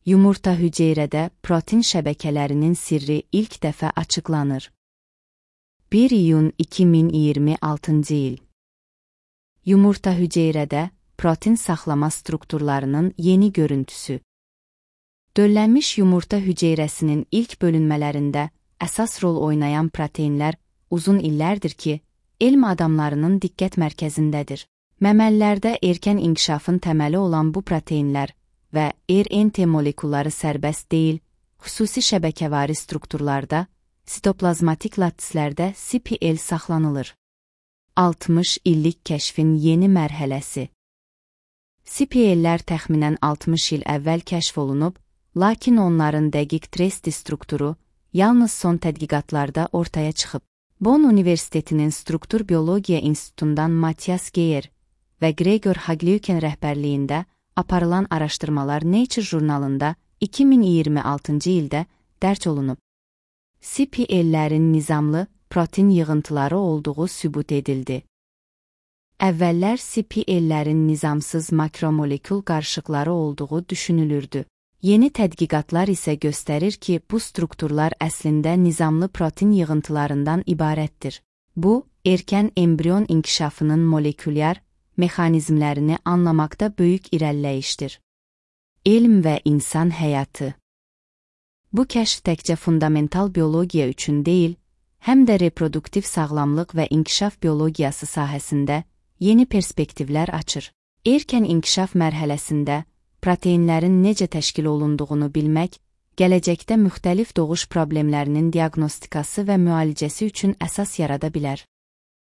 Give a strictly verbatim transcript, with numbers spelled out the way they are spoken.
Yumurta hüceyrədə protein şəbəkələrinin sirri ilk dəfə açıqlanır. bir iyun iki min iyirmi altıncı il. Yumurta hüceyrədə protein saxlama strukturlarının yeni görüntüsü. Döllənmiş yumurta hüceyrəsinin ilk bölünmələrində əsas rol oynayan proteinlər uzun illərdir ki, elm adamlarının diqqət mərkəzindədir. Məməlilərdə erkən inkişafın təməli olan bu proteinlər və R N A molekulları sərbəst deyil, xüsusi şəbəkəvari strukturlarda, sitoplazmatik lattislərdə C P L saxlanılır. altmış illik kəşfin yeni mərhələsi. C P L'lər təxminən altmış il əvvəl kəşf olunub, lakin onların dəqiq tresti strukturu yalnız son tədqiqatlarda ortaya çıxıb. Bonn Universitetinin Struktur Biologiya İnstitutundan Matthias Geyer və Gregor Hagluyken rəhbərliyində aparılan araşdırmalar Nature jurnalında iki min iyirmi altıncı ildə dərc olunub. C P L'lərin nizamlı protein yığıntıları olduğu sübut edildi. Əvvəllər C P L'lərin nizamsız makromolekul qarışıqları olduğu düşünülürdü. Yeni tədqiqatlar isə göstərir ki, bu strukturlar əslində nizamlı protein yığıntılarından ibarətdir. Bu, erkən embrion inkişafının molekulyar mexanizmlərini anlamaqda böyük irəliləyişdir. Elm və insan həyatı. Bu kəşf təkcə fundamental biologiya üçün deyil, həm də reproduktiv sağlamlıq və inkişaf biologiyası sahəsində yeni perspektivlər açır. Erkən inkişaf mərhələsində proteinlərin necə təşkil olunduğunu bilmək, gələcəkdə müxtəlif doğuş problemlərinin diaqnostikası və müalicəsi üçün əsas yarada bilər.